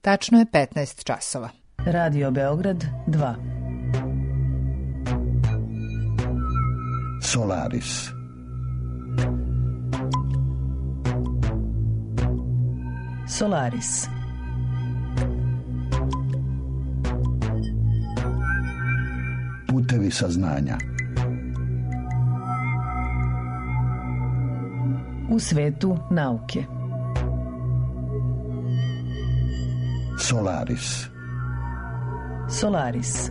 Tačno je 15 časova. Radio Beograd 2. Solaris. Solaris. Putevi saznanja. U svetu nauke. Solaris. Solaris.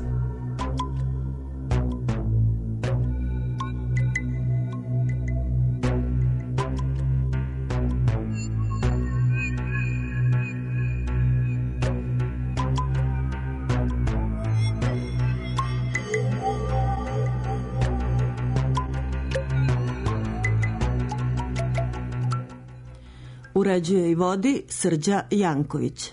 Uređuje i vodi Srđa Janković.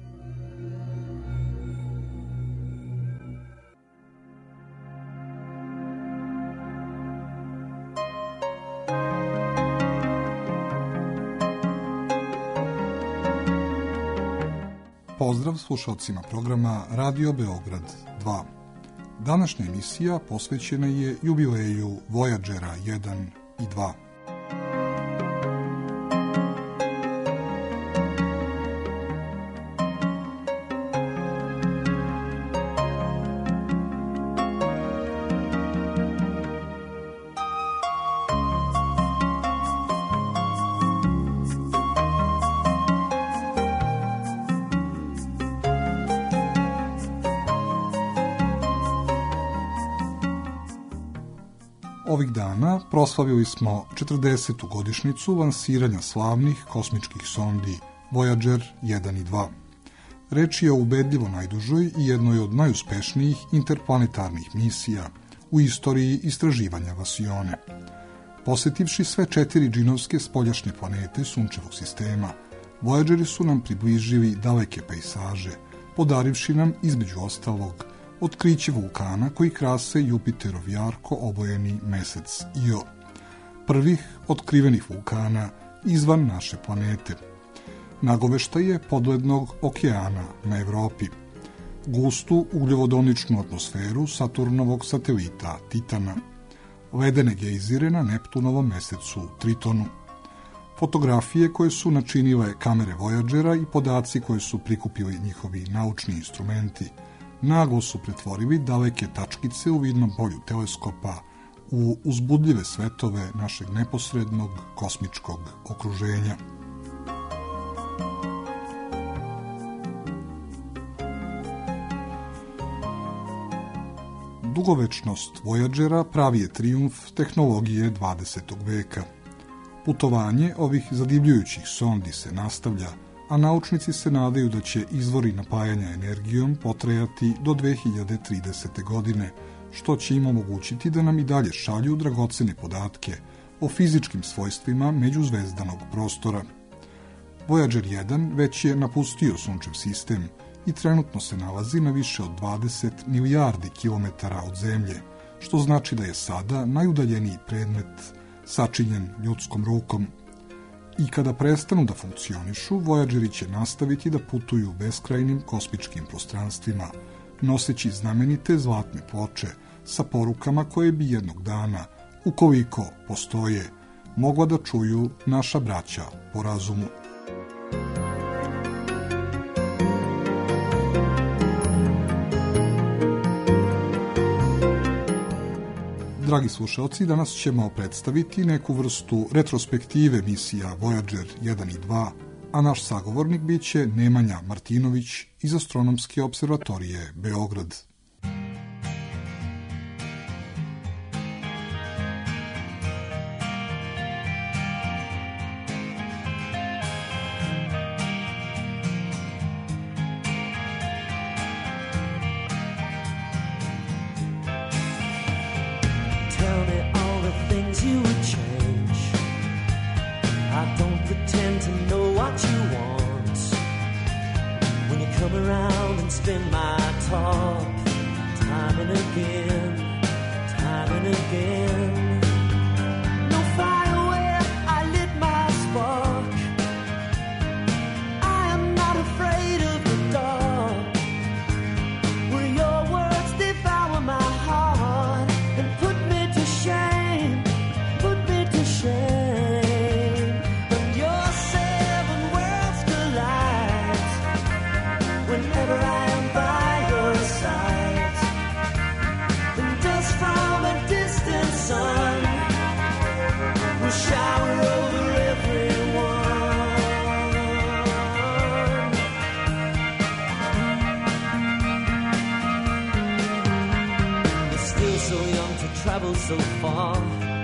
Pozdrav slušalcima programa Radio Beograd 2. Današnja emisija posvećena je jubileju Voyagera 1 i 2. Ovih dana proslavili smo 40. godišnjicu lansiranja slavnih kosmičkih sondi Voyager 1 i 2. Reč je o ubedljivo najdužoj i jednoj od najuspešnijih interplanetarnih misija u istoriji istraživanja vasione. Posetivši sve 4 džinovske spoljašnje planete Sunčevog sistema, Voyageri su nam približili daleke pejsaže, podarivši nam između ostalog otkriće vulkana koji krase Jupiterov jarko obojeni mesec Io, prvih otkrivenih vulkana izvan naše planete, nagoveštaje podlednog okeana na Evropi, gustu ugljovodoničnu atmosferu Saturnovog satelita Titana, ledene gejzire na Neptunovom mesecu Tritonu, fotografije koje su načinile kamere Voyagera i podaci koje su prikupili njihovi naučni instrumenti, naglo su pretvorili daleke tačkice u vidnom polju teleskopa u uzbudljive svetove našeg neposrednog kosmičkog okruženja. Dugovečnost Voyagera pravi je trijumf tehnologije 20. veka. Putovanje ovih zadivljujućih sondi se nastavlja, a naučnici se nadaju da će izvori napajanja energijom potrajati do 2030. godine, što će im omogućiti da nam i dalje šalju dragocene podatke o fizičkim svojstvima međuzvezdanog prostora. Voyager 1 već je napustio Sunčev sistem i trenutno se nalazi na više od 20 milijardi kilometara od Zemlje, što znači da je sada najudaljeniji predmet sačinjen ljudskom rukom. I kada prestanu da funkcionišu, Voyageri će nastaviti da putuju beskrajnim kosmičkim prostranstvima, noseći znamenite zlatne ploče sa porukama koje bi jednog dana, ukoliko postoje, mogla da čuju naša braća po razumu. Dragi slušalci, danas ćemo predstaviti neku vrstu retrospektive misija Voyager 1 i 2, a naš sagovornik biće Nemanja Martinović iz Astronomske observatorije Beograd. I am not afraid of the dark. travel so far,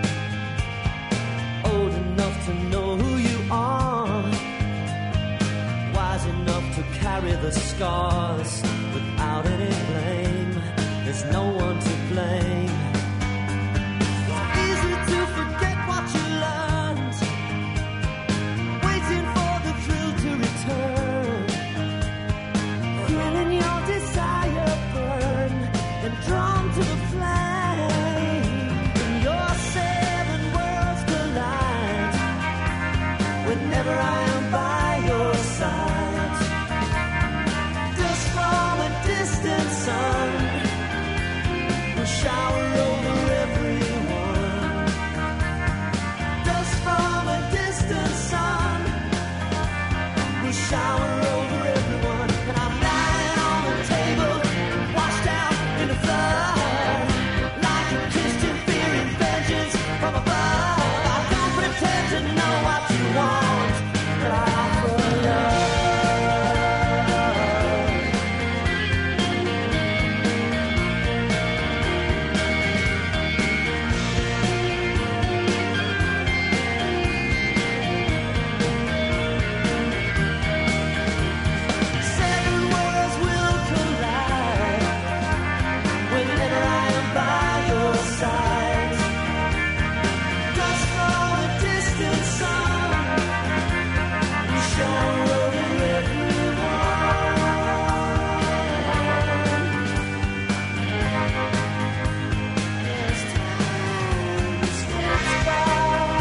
old enough to know who you are, wise enough to carry the scars without any blame. There's no one to blame. It's easy to forget what you learned, waiting for the thrill to return, feeling your desire burn and drawn to the flame. When your seven worlds collide, whenever I am by your side, just from a distant sun will shower over everyone. Dust from a distant sun will shower over everyone. And I'm lying on the table, washed out in the flood, like a Christian fearing vengeance from above. I don't pretend to know what you want, but I offer love. Seven worlds will collide whenever I am by your side. Dust from a distant sun will shower over everyone. As time slips by,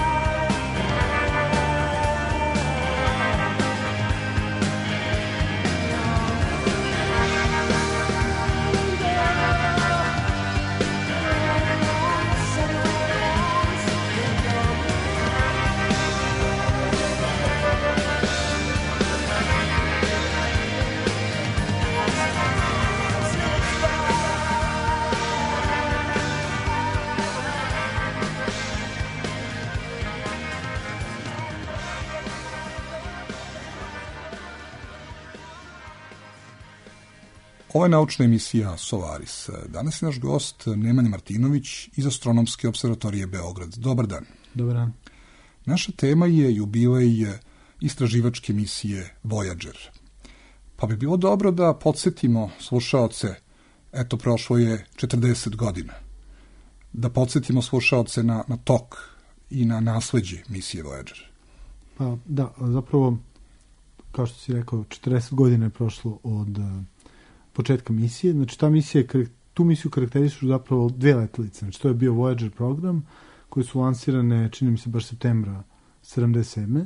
Ovo je naučna emisija Solaris. Danas je naš gost Nemanja Martinović iz Astronomske observatorije Beograd. Dobar dan. Dobar dan. Naša tema je jubilej istraživačke misije Voyager. Pa bi bilo dobro da podsjetimo slušaoce, eto prošlo je 40 godina, da podsjetimo slušaoce na tok i na nasleđe misije Voyager. Pa da, zapravo, kao što si rekao, 40 godina je prošlo od početka misije. Znači, tu misiju karakterišu zapravo dve letelice. Znači, to je bio Voyager program, koji su lansirane, čini mi se, baš septembra 77.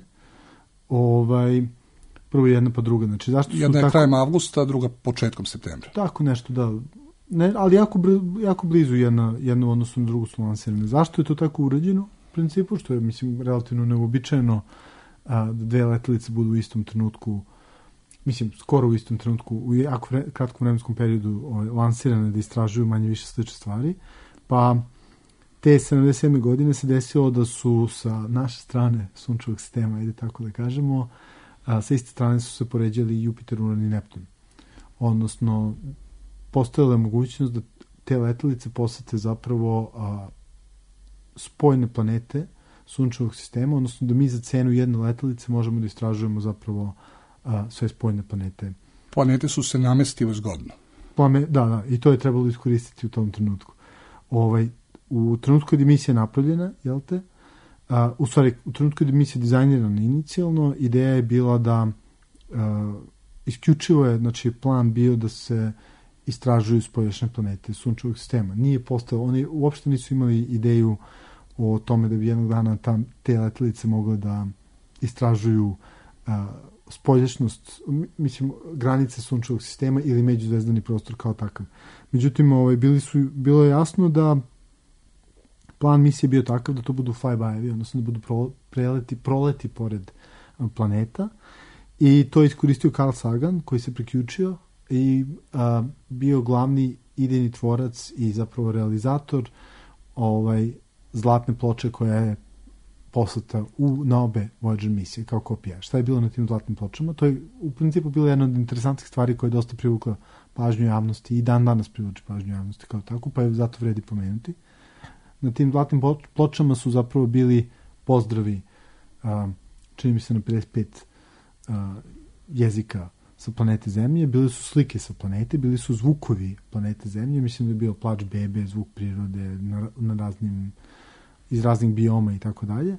Prvo jedna pa druga. Znači, zašto su jedna je krajem avgusta, a druga početkom septembra. Tako nešto, da. Ne, ali jako blizu jedna u odnosu na drugu su lansirane. Zašto je to tako urađeno? U principu, što je, mislim, relativno neuobičajeno da dve letelice budu u istom trenutku, mislim, skoro u istom trenutku, u jako kratkom vremenskom periodu lansirane da istražuju manje više slične stvari. Pa te 77. godine se desilo da su sa naše strane sunčevog sistema, ajde tako da kažemo, sa iste strane su se poređali Jupiter, Uran i Neptun. Odnosno, postojala je mogućnost da te letelice posete zapravo spojne planete sunčevog sistema, odnosno da mi za cenu jedne letelice možemo da istražujemo zapravo sve spojne planete. Planete su se namestile zgodno. Da, i to je trebalo iskoristiti u tom trenutku. U trenutku kad je misija napravljena, jel te? U trenutku kad je misija dizajnirana inicijalno, ideja je bila da isključivo je, znači, plan bio da se istražuju spoljašnje planete sunčevog sistema. Nije postao, oni uopšte nisu imali ideju o tome da bi jednog dana te letelice mogle da istražuju spoljašnost, mislim, granice sunčevog sistema ili međuzvezdani prostor kao takav. Međutim, bilo je jasno da plan misije bio takav da to budu flyby-evi, odnosno da budu proleti pored planeta, i to je iskoristio Carl Sagan, koji se priključio i bio glavni idejni tvorac i zapravo realizator zlatne ploče koja je poslata na obe Voyager misije kao kopija. Šta je bilo na tim zlatnim pločama? To je u principu bila jedna od interesantnih stvari koja je dosta privukla pažnju javnosti i dan danas privlači pažnju javnosti kao tako, pa je zato vredi pomenuti. na tim zlatnim pločama su zapravo bili pozdravi, čini mi se na 55 jezika sa planete Zemlje, bili su slike sa planete, bili su zvukovi planete Zemlje, mislim da je bio plač bebe, zvuk prirode na raznim, iz raznih bioma i tako dalje.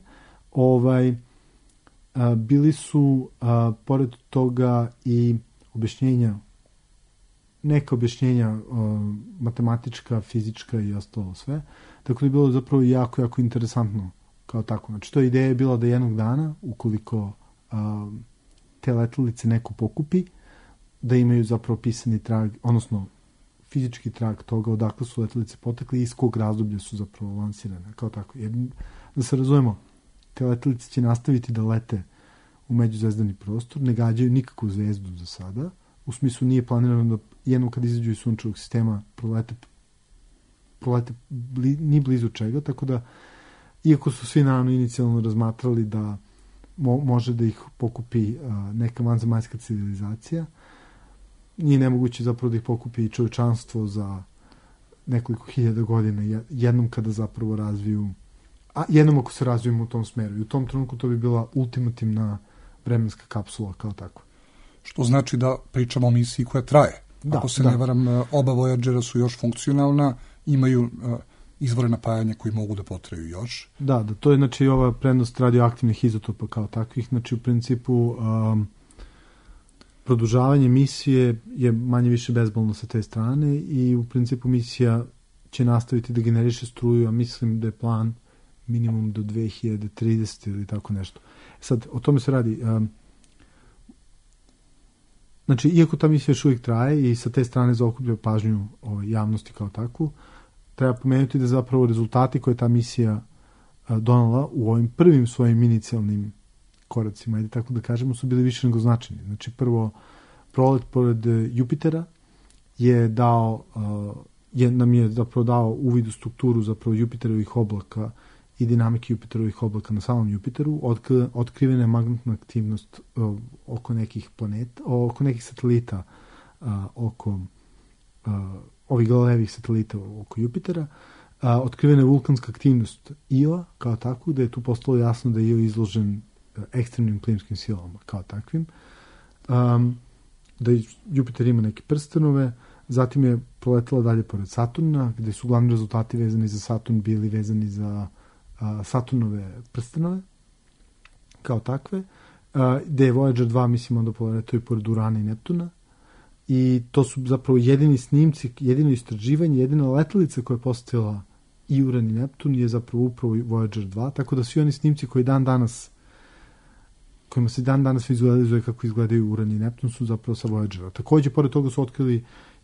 Bili su pored toga i objašnjenja, neka objašnjenja matematička, fizička i ostalo sve. Tako da je bilo zapravo jako, jako interesantno kao tako. Znači, to ideja je bila da jednog dana, ukoliko te letelice neko pokupi, da imaju zapravo pisani trag, odnosno fizički trag toga odakle su letelice potekli i iz kog razdoblja su zapravo lansirane, kao tako. Jer, da se razumemo, te letelice će nastaviti da lete u međuzvezdani prostor, ne gađaju nikakvu zvezdu za sada, u smislu nije planirano da jednom kad izađu iz sunčevog sistema prolete ni blizu čega, tako da iako su svi naravno inicijalno razmatrali da može da ih pokupi neka vanzemaljska civilizacija, nije nemoguće zapravo da ih pokupi i čovječanstvo za nekoliko hiljada godina, jednom kada zapravo razviju, a jednom ako se razvijemo u tom smeru. I u tom trenutku to bi bila ultimativna vremenska kapsula kao takva. Što znači da pričamo o misiji koja traje. Ako se ne varam, oba Voyagera su još funkcionalna, imaju izvore napajanja koji mogu da potraju još. Da, to je znači ova prednost radioaktivnih izotopa kao takvih. Znači u principu produžavanje misije je manje više bezbolno sa te strane i u principu misija će nastaviti da generiše struju, a mislim da je plan minimum do 2030 ili tako nešto. Sad, o tome se radi. Znači, iako ta misija još uvijek traje i sa te strane zaokuplja pažnju javnosti kao takvu, treba pomenuti da zapravo rezultati koje ta misija donala u ovim prvim svojim inicijalnim koracima, ajde tako da kažemo, su bili više nego značajni. Znači, prvo, prolet pored Jupitera je nam je zapravo dao uvid u strukturu zapravo Jupiterovih oblaka i dinamike Jupiterovih oblaka na samom Jupiteru, otkrivena je magnetna aktivnost oko nekih planeta, oko nekih satelita, oko ovih Galilejevih satelita oko Jupitera, otkrivena je vulkanska aktivnost Io kao takvu, da je tu postalo jasno da je Io izložen ekstremnim plimskim silama kao takvim, da Jupiter ima neke prstenove, zatim je proletela dalje pored Saturna, gde su glavni rezultati vezani za Saturn bili vezani za Saturnove prstenove kao takve, gde je Voyager 2, mislim, onda poletao i pored Urana i Neptuna, i to su zapravo jedini snimci, jedino istraživanje, jedina letelica koja je postavila i Uran i Neptun je zapravo upravo Voyager 2, tako da svi oni snimci kojima se dan danas vizualizuje kako izgledaju Uran i Neptun su zapravo sa Voyagera. Takođe, pored toga su otkrili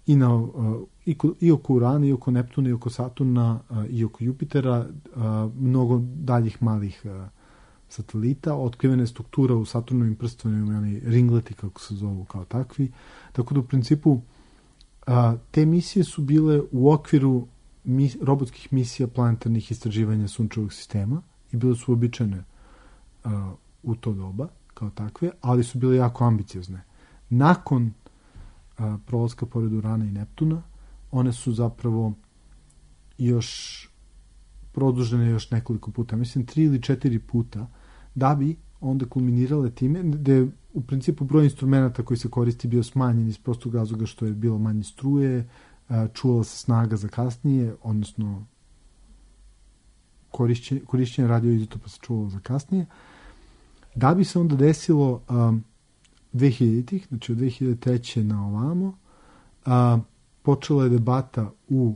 i oko Urana, i oko Neptuna, i oko Saturna, i oko Jupitera, mnogo daljih malih satelita, otkrivena je struktura u Saturnovim prstovima, oni ringleti kako se zovu kao takvi, tako da u principu te misije su bile u okviru robotskih misija planetarnih istraživanja sunčevog sistema i bile su uobičajene u to doba kao takve, ali su bile jako ambiciozne. Nakon prolaska pored Urana i Neptuna, one su zapravo još produžene još nekoliko puta, mislim 3 ili 4 puta, da bi onda kulminirale time, da je u principu broj instrumenta koji se koristi bio smanjen iz prostog razloga što je bilo manje struje, čuvala se snaga za kasnije, odnosno korišćenje radioizotopa se čuvalo za kasnije, da bi se onda desilo 2000-ih, znači od 2003. na ovamo, počela je debata u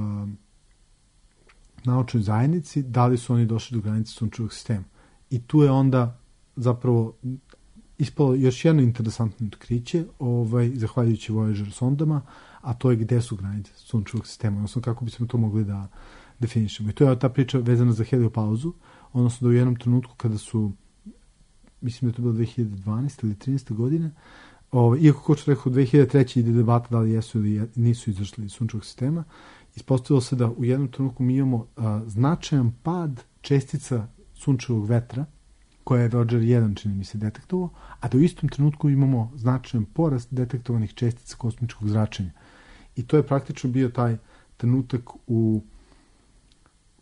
naučnoj zajednici da li su oni došli do granice sunčevog sistema. I tu je onda zapravo ispalo još jedno interesantno otkriće, zahvaljujući Voyager sondama, a to je gde su granice sunčevog sistema, odnosno kako bismo to mogli da definišemo. I to je ta priča vezana za heliopauzu, odnosno da u jednom trenutku kada su, mislim da je to bilo 2012. ili 13. godine, iako ko što rekao, 2003. ide debata da li jesu ili nisu izašli iz sunčevog sistema, ispostavilo se da u jednom trenutku mi imamo značajan pad čestica sunčevog vetra, koja je Voyager 1, čini mi se, detektovao, a da u istom trenutku imamo značajan porast detektovanih čestica kosmičkog zračenja. I to je praktično bio taj trenutak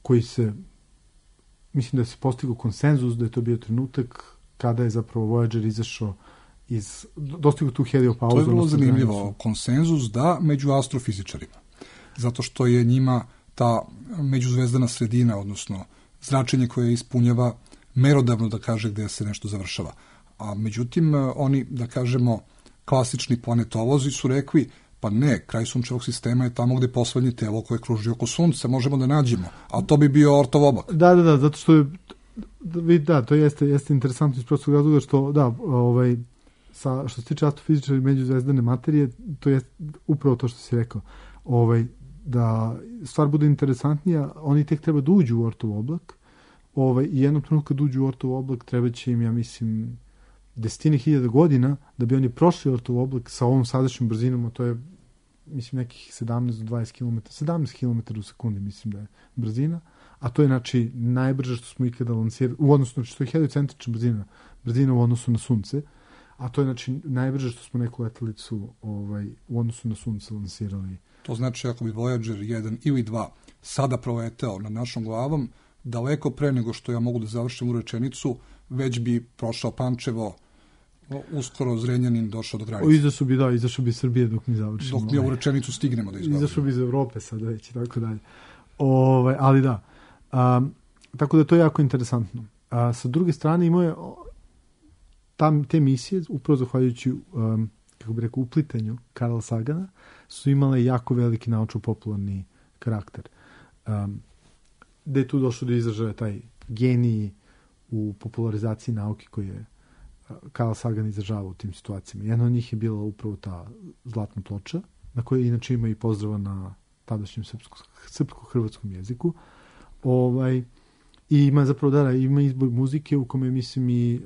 koji se, mislim da se postigao konsenzus da je to bio trenutak kada je zapravo Voyager izašao dostigao tu heliopauzu. To je vrlo zanimljivo. Konsenzus da među astrofizičarima. Zato što je njima ta međuzvezdana sredina, odnosno zračenje koje ispunjava merodavno da kaže gde se nešto završava. A međutim, oni, da kažemo, klasični planetolozi su rekli, pa ne, kraj sunčevog sistema je tamo gde je poslednje telo koje kruži oko sunca, možemo da nađemo, a to bi bio Ortov oblak. Da, zato što je, to jeste interesantno iz prostog razloga što, što se tiče astrofizičara i međuzvezdane materije, to je upravo to što si rekao, da stvar bude interesantnija, oni tek treba da uđu u Ortov oblak, i jednog trenutka kad uđu u Ortov oblak treba će im, ja mislim, 10.000 godina da bi oni prošli Ortov oblak sa ovom sadašnjom brzinom, a to je, mislim, nekih 17 do 20 km, 17 km u sekundi, mislim da je brzina, a to je, znači, najbrže što smo ikada lansirali, u odnosu, znači, to je heliocentrična brzina u odnosu na sunce, a to je, znači, najbrže što smo neku letelicu u odnosu na sunce lansirali. To znači, ako bi Voyager 1 ili 2 sada proleteo nad našom glavom, daleko pre nego što ja mogu da završim u rečenicu, već bi prošao Pančevo, uskoro Zrenjanin došao do granice. Izašao bi Srbije dok mi završimo. Dok mi ovu rečenicu stignemo da izbavimo. Izašao bi iz Evrope sada već i tako dalje. Ali da. Tako da to je jako interesantno. Sa druge strane imao je te misije, upravo zahvaljujući kako bih rekao, uplitanju Carla Sagana, su imale jako veliki naučno-popularni karakter. Gde je tu došlo do izražaja taj genij u popularizaciji nauke koji je Carl Sagan izražavao u tim situacijama. Jedna od njih je bila upravo ta zlatna ploča, na kojoj inače ima i pozdrava na tadašnjem srpsko-hrvatskom jeziku. I ima zapravo, ima izbor muzike u kome, mislim,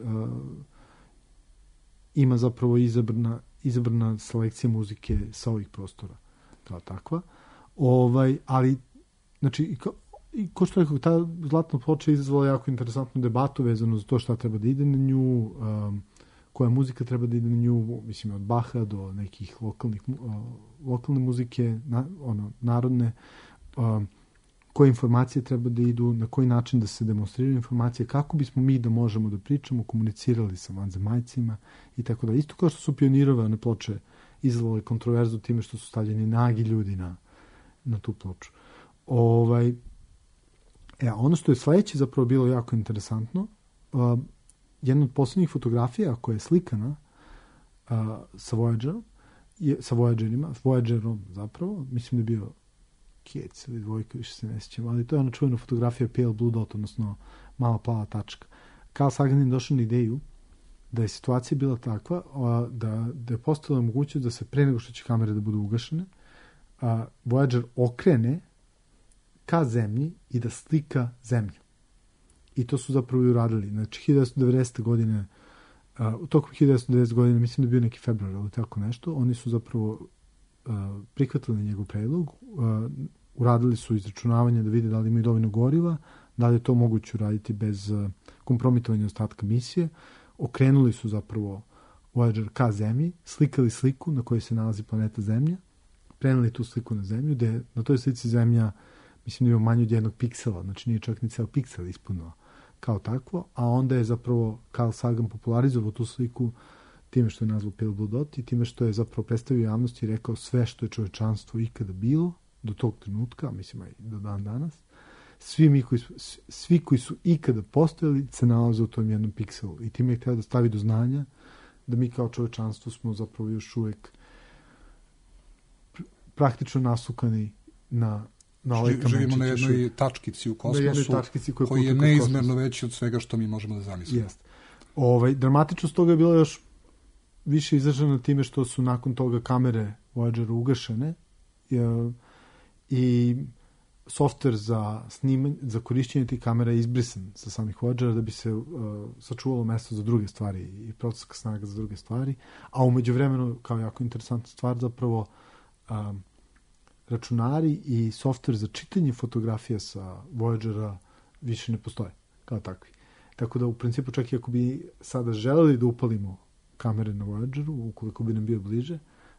ima zapravo izabrana selekcija muzike sa ovih prostora. Kao takva. Ali, znači, i ko što rekao, ta zlatna ploča je izazvala jako interesantnu debatu vezano za to šta treba da ide na nju, koja muzika treba da ide na nju, mislim, od Baha do nekih lokalne muzike, narodne, koje informacije treba da idu, na koji način da se demonstriraju informacije, kako bismo mi da možemo da pričamo, komunicirali sa vanzemaljcima i tako da. Isto kao što su pionirove ploče izazvale kontroverzu time što su stavljeni nagi ljudi na tu ploču. Ono što je sledeće zapravo bilo jako interesantno, jedna od poslednjih fotografija koja je slikana sa Voyagerom zapravo, mislim da je bio Kjec ili Dvojka, više se ne sjećam, ali to je ona čuvena fotografija Pale Blue Dot, odnosno mala plava tačka. Carl Sagan je došao na ideju da je situacija bila takva da je postojala mogućnost da se pre nego što će kamere da budu ugašene, Voyager okrene ka zemlji i da slika zemlju. I to su zapravo i uradili. Znači, 1990. godine, tokom 1990. godine, mislim da je bio neki februar, ali tako nešto, oni su zapravo prihvatili njegov predlog, uradili su izračunavanje da vide da li imaju dovoljno goriva, da li je to moguće uraditi bez kompromitovanja ostatka misije, okrenuli su zapravo Voyager ka zemlji, slikali sliku na kojoj se nalazi planeta Zemlja, preneli tu sliku na zemlju, gde na toj slici Zemlja, mislim da ima manje od jednog piksela, znači nije čak ni ceo piksel ispuno kao takvo, a onda je zapravo Carl Sagan popularizovao tu sliku time što je nazvao Pale Blue Dot i time što je zapravo predstavio javnosti i rekao sve što je čovečanstvo ikada bilo do tog trenutka, mislim i do dan danas, svi koji su ikada postojali se nalaze u tom jednom pikselu i time je htio da stavi do znanja da mi kao čovečanstvo smo zapravo još uvek praktično nasukani na ovaj kamenčić. Živimo na jednoj tačkici u kosmosu koji je neizmerno veći od svega što mi možemo da zamislimo. Jest. Dramatičnost toga je bila još više izražena time što su nakon toga kamere Voyageru ugašene i softver za korišćenje tih kamera je izbrisan sa samih Voyagera da bi se sačuvalo mesto za druge stvari i processka snaga za druge stvari, a umeđu vremenu, kao jako interesantna stvar, zapravo računari i softver za čitanje fotografija sa Voyagera više ne postoje kao takvi. Tako da u principu čak i ako bi sada želeli da upalimo kamere na Voyageru, ukoliko bi nam bio bliže,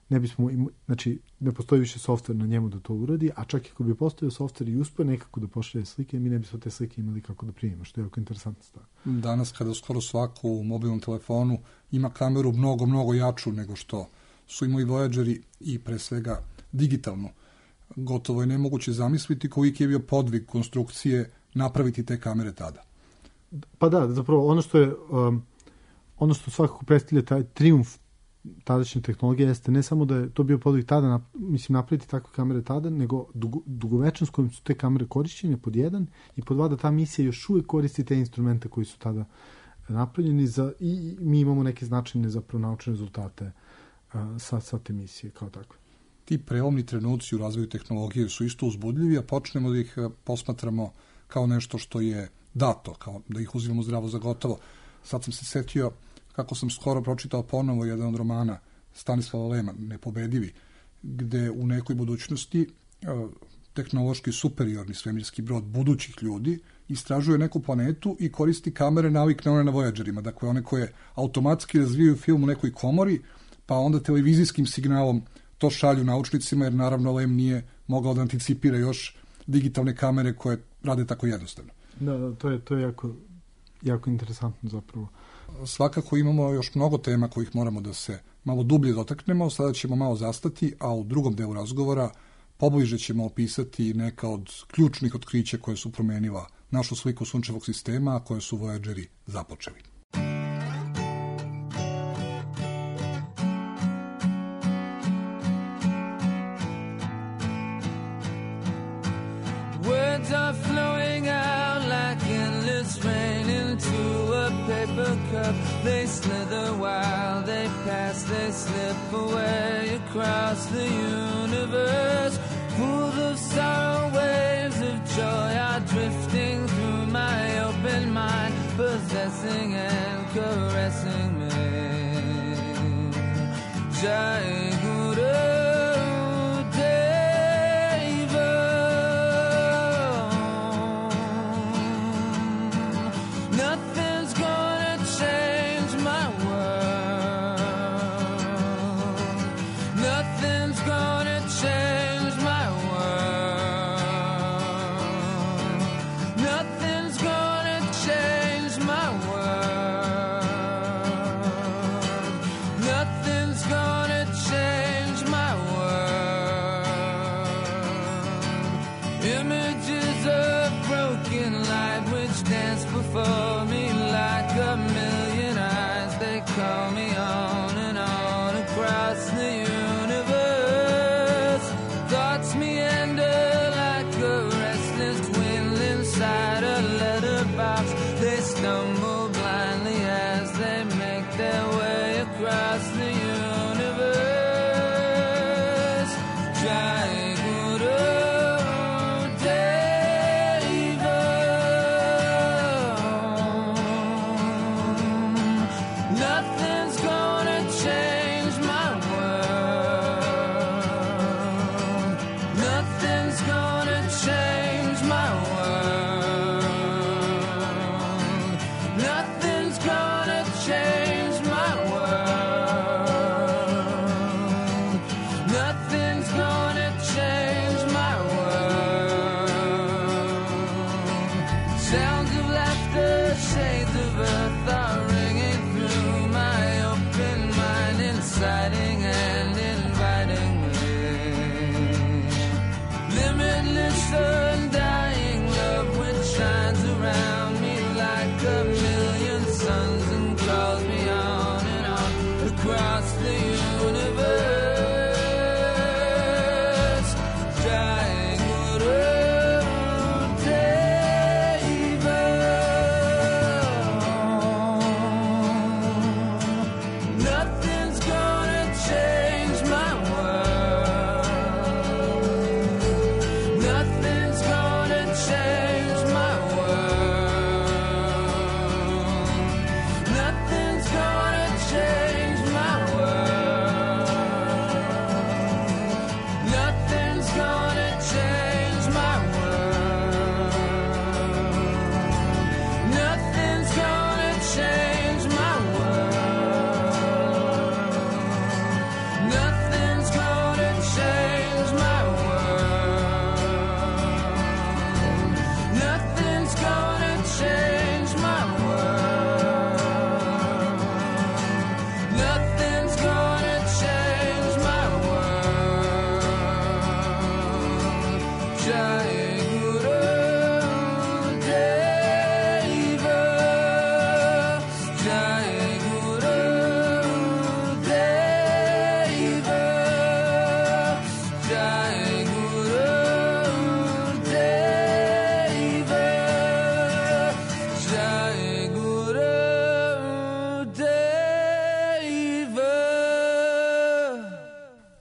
ne bismo znači ne postoji više softver na njemu da to uradi, a čak i ako bi postojao softver i uspeo nekako da pošalje slike, mi ne bismo te slike imali kako da primimo, što je jako interesantna stvar. Danas kada skoro svako u mobilnom telefonu ima kameru mnogo jaču nego što su imali Voyageri i pre svega digitalnu, gotovo je nemoguće zamisliti koliki je bio podvig konstrukcije napraviti te kamere tada. Pa da, zapravo ono što svakako predstavlja taj trijumf tadašnje tehnologije jeste ne samo da je to bio podvig tada, napraviti takve kamere tada, nego dugovečnost kojim su te kamere korišćene pod jedan i pod dva da ta misija još uvijek koristi te instrumente koji su tada napravljeni i mi imamo neke značajne zapravo naučne rezultate sa te misije kao takve. Ti prelomni trenuci u razvoju tehnologije su isto uzbudljivi, a počnemo da ih posmatramo kao nešto što je dato, kao da ih uzimamo zdravo za gotovo. Sad sam se setio kako sam skoro pročitao ponovo jedan od romana Stanislava Lema, Nepobedivi, gde u nekoj budućnosti tehnološki superiorni svemirski brod budućih ljudi istražuje neku planetu i koristi kamere navikne one na Voyagerima, dakle one koje automatski razvijaju film u nekoj komori, pa onda televizijskim signalom to šalju naučnicima, jer naravno Lem nije mogao da anticipira još digitalne kamere koje rade tako jednostavno. Da, to je jako interesantno zapravo. Svakako imamo još mnogo tema kojih moramo da se malo dublje dotaknemo, sada ćemo malo zastati, a u drugom delu razgovora pobliže ćemo opisati neka od ključnih otkrića koje su promenila našu sliku sunčevog sistema, a koje su Voyageri započeli. Words are flowing out like endless rain into a paper cup. They slither while they pass, they slip away across the universe. Pools of sorrow, waves of joy are drifting through my open mind, possessing and caressing me. Jai Guru. For me like a million eyes, they call me on and on across the universe. Thoughts meander like a restless wind inside a letterbox. They stumble blindly as they make their way across the universe. Jai Guru.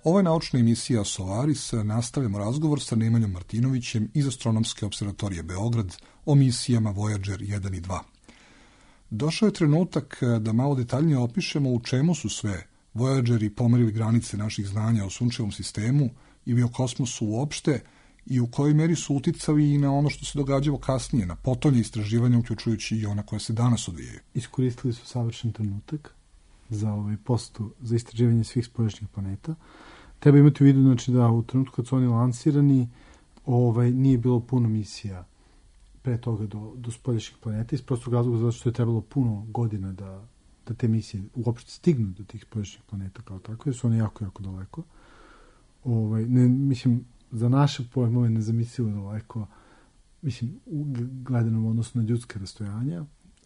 Ovo je naučna emisija Solaris, nastavljamo razgovor sa Nemanjom Martinovićem iz Astronomske observatorije Beograd o misijama Voyager 1 i 2. Došao je trenutak da malo detaljnije opišemo u čemu su sve Voyageri pomerili granice naših znanja o sunčevom sistemu i o kosmosu uopšte i u kojoj meri su uticali i na ono što se događalo kasnije, na potonje istraživanja, uključujući i ona koja se danas odvijaju. Iskoristili su savršen trenutak za postu, za istraživanje svih spoljašnjih planeta. Treba imati u vidu, znači, da u trenutku kad su oni lansirani, nije bilo puno misija pre toga do spoljašnjih planeta, iz prostog razloga zato što je trebalo puno godina da te misije uopšte stignu do tih spoljašnjih planeta kao tako, jer su one jako, jako daleko. Mislim, za naše pojmove nezamislivo daleko, mislim, gledano u odnosu na ljudske rastojanja.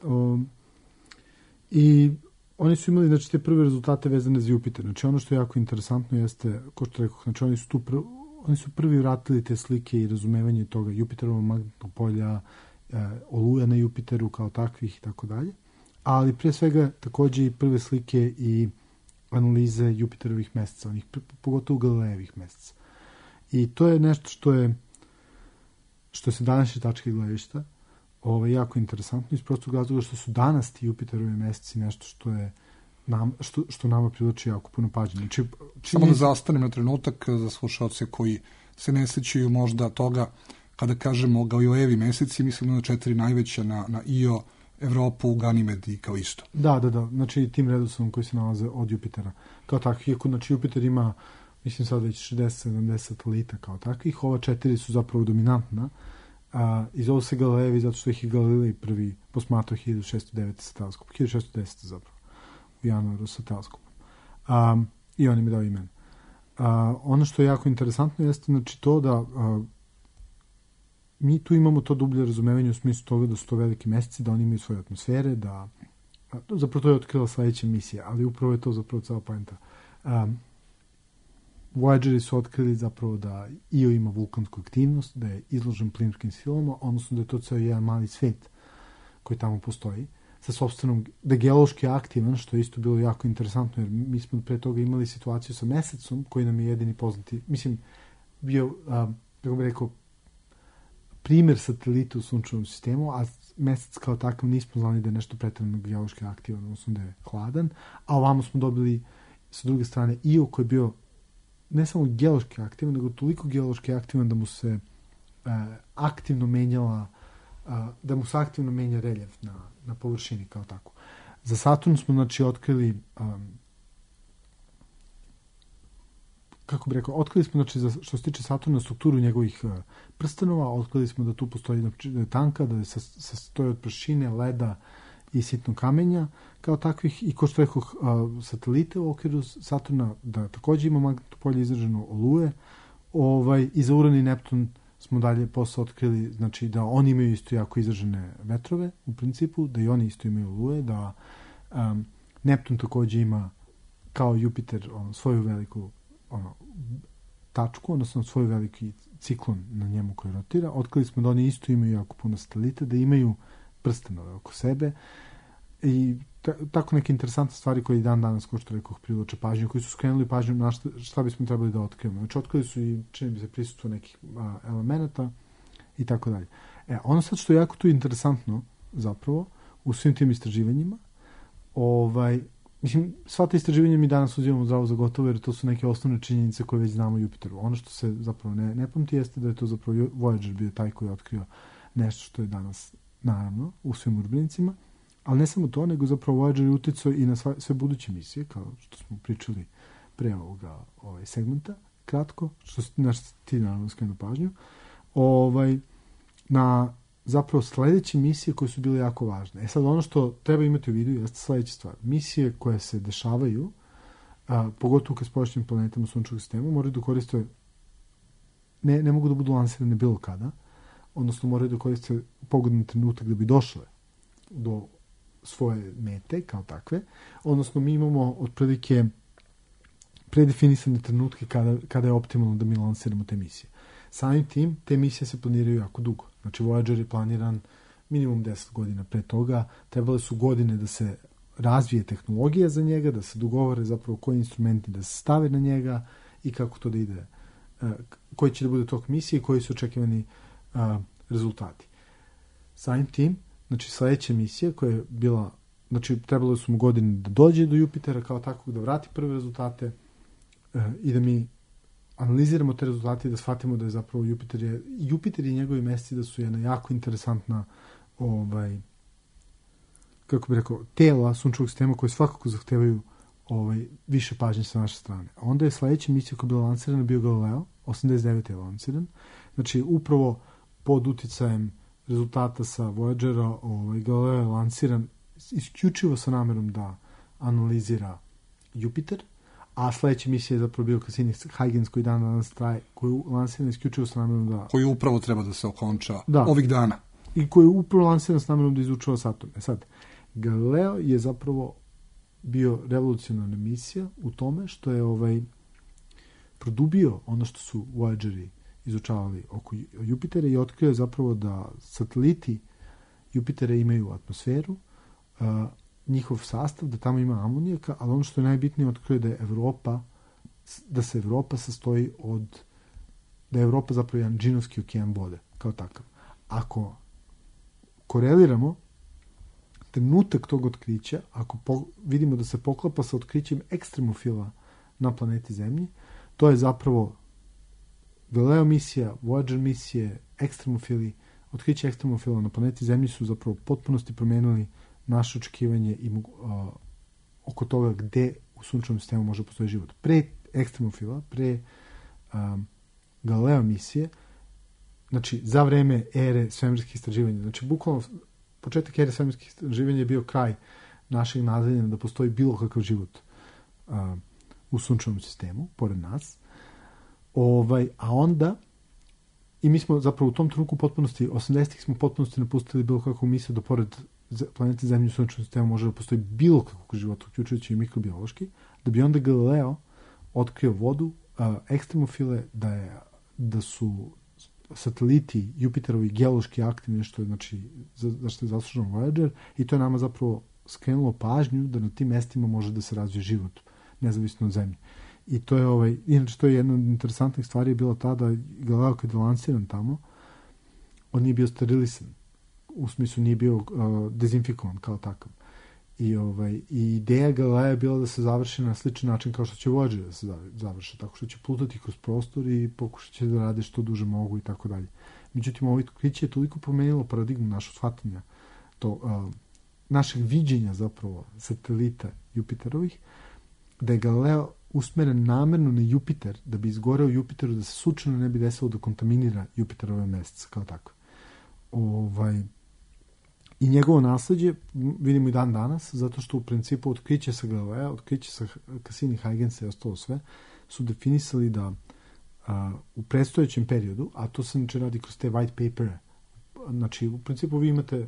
I oni su imali, znači, te prve rezultate vezane za Jupiter. Znači, ono što je jako interesantno jeste, ko što rekao, znači, oni su prvi vratili te slike i razumevanje toga Jupiterovog magnetnog polja, oluja na Jupiteru kao takvih i tako dalje. Ali prije svega takođe i prve slike i analize Jupiterovih meseca, onih pogotovo Galilejevih meseca. I to je nešto što se današnje tačke gledišta jako interesantno iz prostog razloga što su danas ti Jupiterovi meseci nešto što nama privlači jako puno pažnje. Znači, samo da zastanem na trenutak za slušalce koji se ne sećaju možda toga, kada kažemo Galilejevi meseci, mislimo na 4 najveća, na Io, Evropu, Ganimed i Kalisto. Da. Znači tim redosledom koji se nalaze od Jupitera. Kao takvih, iako znači Jupiter ima, mislim sad već 60-70 satelita kao takvih, ova 4 su zapravo dominantna. I zovu se Galilejevi zato što ih je Galilej prvi posmatrao 1609 sa teleskopom. 1610 zapravo, u januaru sa teleskopom. I on im je dao imen. Ono što je jako interesantno jeste znači to da mi tu imamo to dublje razumevanje u smislu toga da su to veliki meseci, da oni imaju svoje atmosfere, da zapravo to je otkrila sledeća misija, ali upravo je to zapravo cela poenta. Voyageri su otkrili zapravo da Io ima vulkansku aktivnost, da je izložen plinskim silama, odnosno da je to ceo jedan mali svet koji tamo postoji, sa sopstvenom, da je geološki aktivan, što je isto bilo jako interesantno, jer mi smo pre toga imali situaciju sa mesecom, koji nam je jedini poznati, mislim, bio, kako bih rekao, primer satelita u sunčevom sistemu, a mesec kao takav nismo znali da je nešto pretredno geološki aktivan, odnosno da je hladan, a ovamo smo dobili sa druge strane Io koji je bio ne samo geološki aktivan, nego toliko geološki aktivan da mu se aktivno menjala, da mu se aktivno menja reljef na površini kao tako. Za Saturn smo znači otkrili kako bih rekao, otkrili smo znači što se tiče Saturna strukturu njegovih prstenova, otkrili smo da tu postoji da je tanka, da se sastoji od prašine, leda i sitnog kamenja kao takvih i ko što rekao satelite u okviru Saturna da takođe ima magnetno polje izraženo oluje i za Uran i Neptun smo dalje posle otkrili znači da oni imaju isto jako izražene vetrove u principu, da i oni isto imaju oluje, da Neptun takođe ima kao Jupiter svoju veliku tačku, odnosno svoj veliki ciklon na njemu koji rotira. Otkrili smo da oni isto imaju jako puno satelita, da imaju prstenove oko sebe i tako neke interesantne stvari koje i dan danas, ko što rekoh, privlače pažnju, koji su skrenuli pažnju na šta bismo trebali da otkrivamo. Znači, otkrili su i čini bi se prisustvo nekih elemenata i tako dalje. Ono sad što je jako tu interesantno zapravo u svim tim istraživanjima, mislim, sva ta istraživanja mi danas uzimamo zdravo za gotovo, jer to su neke osnovne činjenice koje već znamo o Jupiteru. Ono što se zapravo ne pamti jeste da je to zapravo Voyager bio taj koji je otkrio nešto što je danas, naravno, u svim urbanicima, ali ne samo to, nego zapravo Voyager je uticao i na sve buduće misije, kao što smo pričali pre ovoga segmenta, kratko, što ti naravno skrenu pažnju, na zapravo sledeće misije koje su bile jako važne. Sad ono što treba imati u vidu jeste sledeća stvar. Misije koje se dešavaju, pogotovo kad s površnim planetama sunčevog sistema, moraju da koriste, ne mogu da budu lansirane bilo kada, odnosno moraju da koriste pogodan trenutak da bi došle do svoje mete kao takve, odnosno mi imamo otprilike predefinisane trenutke kada je optimalno da mi lansiramo te misije. Samim tim, te misije se planiraju jako dugo. Znači, Voyager je planiran minimum 10 godina pre toga. Trebale su godine da se razvije tehnologija za njega, da se dogovore zapravo koji instrumenti da se stave na njega i kako to da ide, koji će da bude tok misije i koji su očekivani rezultati. Samim tim, znači sledeća misija koja je bila, znači trebalo su mu godine da dođe do Jupitera kao takvog, da vrati prve rezultate i da mi analiziramo te rezultate i da shvatimo da je zapravo Jupiter i njegovi meseci da su jedna jako interesantna kako bih rekao, tela sunčevog sistema koje svakako zahtevaju više pažnje sa naše strane. A onda je sledeća misija koja je bila lansirana bio Galileo, 89. je lansiran. Znači, upravo pod uticajem rezultata sa Voyagera, Galileo je lansiran isključivo sa namerom da analizira Jupiter, a sledeća misija je zapravo bio Cassini-Huygens koji dan danas traje, koji je lansiran isključivo sa namerom da... Koji upravo treba da se okonča ovih dana. I koji je upravo lansiran sa namerom da izučava Saturn. Sad, Galileo je zapravo bio revolucionarna misija u tome što je produbio ono što su Voyageri izučavali oko Jupitera i otkrio je zapravo da sateliti Jupitera imaju atmosferu, njihov sastav, da tamo ima amonijaka, ali ono što je najbitnije otkrio je da se Evropa sastoji da je Evropa zapravo jedan džinovski okean vode, kao takav. Ako koreliramo trenutak tog otkrića, ako vidimo da se poklapa sa otkrićem ekstremofila na planeti Zemlji, to je zapravo Galileo misija, Voyager misije, ekstremofili, otkriće ekstremofila na planeti Zemlji su zapravo u potpunosti promenili naše očekivanje i oko toga gde u sunčevom sistemu može postojati život. Pre ekstremofila, pre Galileo misije, znači za vreme ere svemirskih istraživanja, znači bukvalno početak ere svemirskih istraživanja je bio kraj našeg nadanja da postoji bilo kakav život u sunčevom sistemu, pored nas. A onda, i mi smo zapravo u tom trenutku potpunosti, 80-ih smo potpunosti napustili bilo kakvu misiju da pored planete Zemlje u sunčevom sistemu može da postoji bilo kakvog života, uključujući i mikrobiološki, da bi onda Galileo otkrio vodu, ekstremofile, da su sateliti Jupiterovi geološki aktivni, što je, znači, zašto je zaslužen Voyager, i to je nama zapravo skrenulo pažnju da na tim mestima može da se razvije život, nezavisno od Zemlje. I to je, inače, to je jedna od interesantnih stvari je bila ta da Galileo kada je lansiran tamo, on nije bio sterilisan, u smislu nije bio dezinfikovan kao takav. I ideja Galilea je bila da se završi na sličan način kao što će Voyager da se završi, tako što će plutati kroz prostor i pokušat će da rade što duže mogu i tako dalje. Međutim, ovo otkriće je toliko promenilo paradigmu našeg shvatanja, našeg viđenja zapravo satelita Jupiterovih, da je Galileo usmeren namerno na Jupiter, da bi izgoreo Jupiteru, da se slučajno ne bi desilo da kontaminira Jupiterove mesece kao tako. I njegovo nasleđe vidimo i dan danas, zato što u principu otkriće sa Galilea, otkriće sa Cassini-Huygensa i ostalo sve, su definisali da u predstojećem periodu, a to se znači radi kroz te white papere, znači u principu vi imate